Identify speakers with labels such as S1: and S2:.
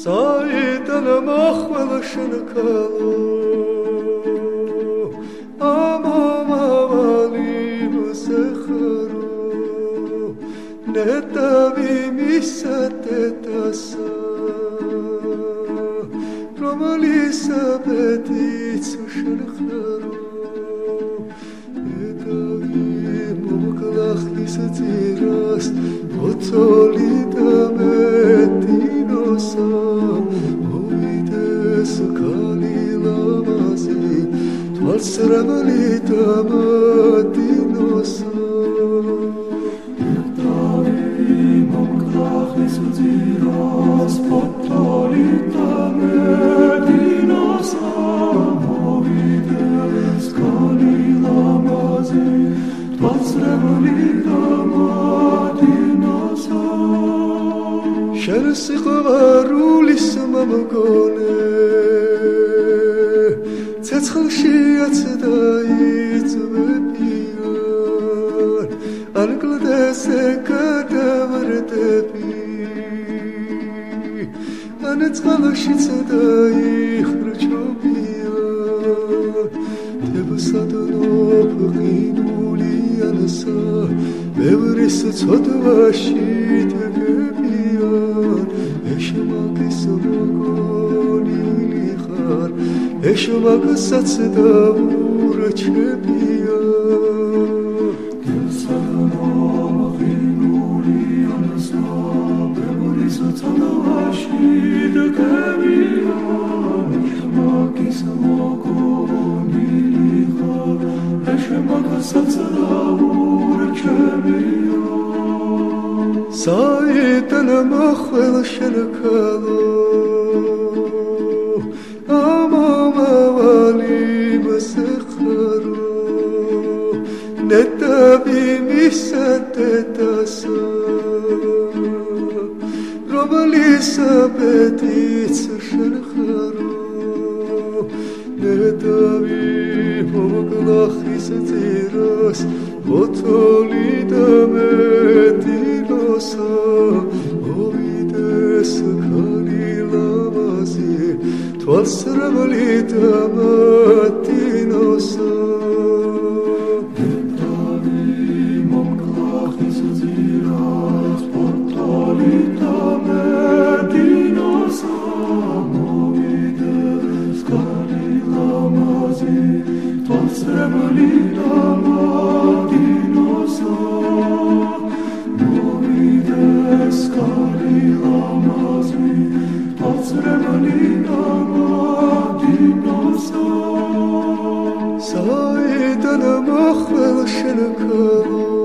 S1: საიდან მოხვალ შენკალო ამომავალი მოსეხარო ნეტავი მისატეტასა რომალისა პეტიც შენხარო ნეტავი მომკლახის ძირას ოცოლი და მეტინოსა მოვიდეს კალი ლამაზი თვალსრაბალი და მეტინოსა ნეტავი მომკლახის ძირას ოცოლი და მეტინოსა მოვიდეს კალი ლამაზი თვალსრაბალი და შენ სიყვარულის მომგონე ცეცხლშიაც დაიწვევიან ან კლდეზე გადავარდები ან წყალშიც დაიხრჩობიან თებსადნოფ ღინულიანსა ბევრის ცოდვაში ეშმაკის მოგონილი ხარ ეშმაკსაც დაურჩებია თებსადნოფინულიანსა ბევრის ცოდვაში დგებია ეშმაკის მოგონილი ხარ ეშმაკსაც დაურჩებია საიდან მოხვალ შენკალო ამომავალი მოსეხარო ნეტავი მისატეტასა რომალისა პეტიც შენხარო ნეტავი მომკლახის ძირას ოცოლი და მეტინოსა მოვიდეს კალი ლამაზი თვალსრაბალი და მეტინოსა ნეტავი მომკლახის ძირას ოცოლი და მეტინოსა მოვიდეს კალი ლამაზი თვალსრაბალი და მეტინოსა მოვიდეს კალი ლამაზი თვალსრაბალი და მეტინოსა საიდან მოხვალ შენკალო